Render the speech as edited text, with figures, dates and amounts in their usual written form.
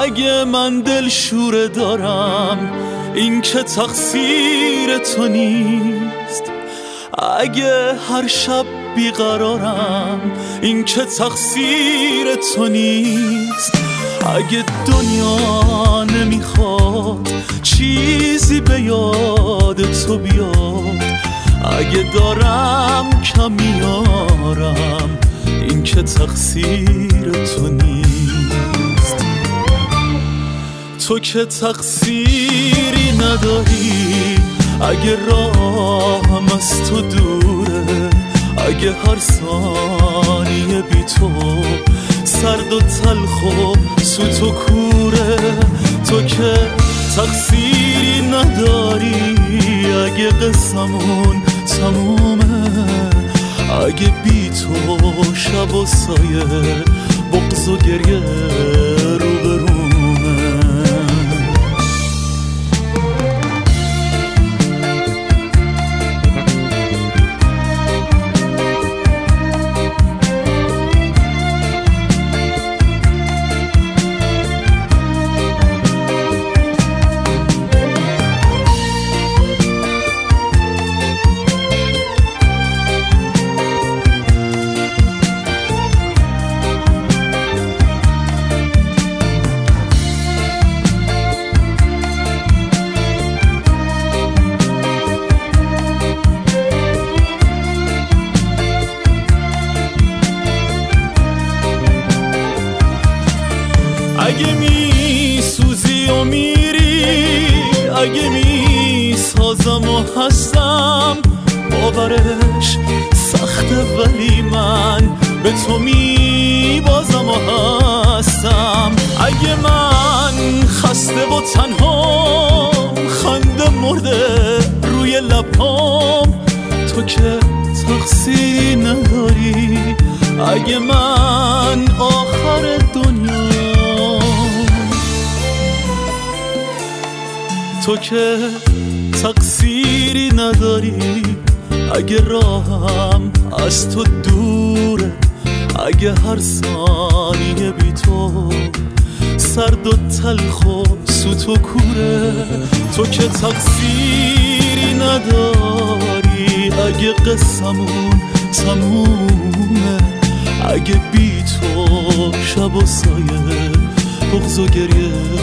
اگه من دلشوره دارم این که تقصیر تو نیست، اگه هر شب بیقرارم این که تقصیر تو نیست، اگه دنیا نمیخواد چیزی به یاد تو بیاد، اگه دارم کم میارم این که تقصیر تو نیست. تو که تقصیری نداری اگه راهم از تو دوره، اگه هر ثانیه بی تو سرد و تلخ و سوت و کوره. تو که تقصیری نداری اگه قصمون تمومه، اگه بی تو شب و سایه بغض و گریه روبرومه. اگه می سوزی و میری، اگه می سازم و هستم، باورش سخته ولی من به تو می بازم و هستم. اگه من خسته و تنها خنده مرده روی لبام، تو که تقصیری نداری اگه من آخر دنیا، تو که تقصیری نداری اگه راهم از تو دوره، اگه هر ثانیه بی تو سرد و تلخ و سوت و کوره. تو که تقصیری نداری اگه قصمون تمومه، اگه بی تو شب و سایه بغض و گریه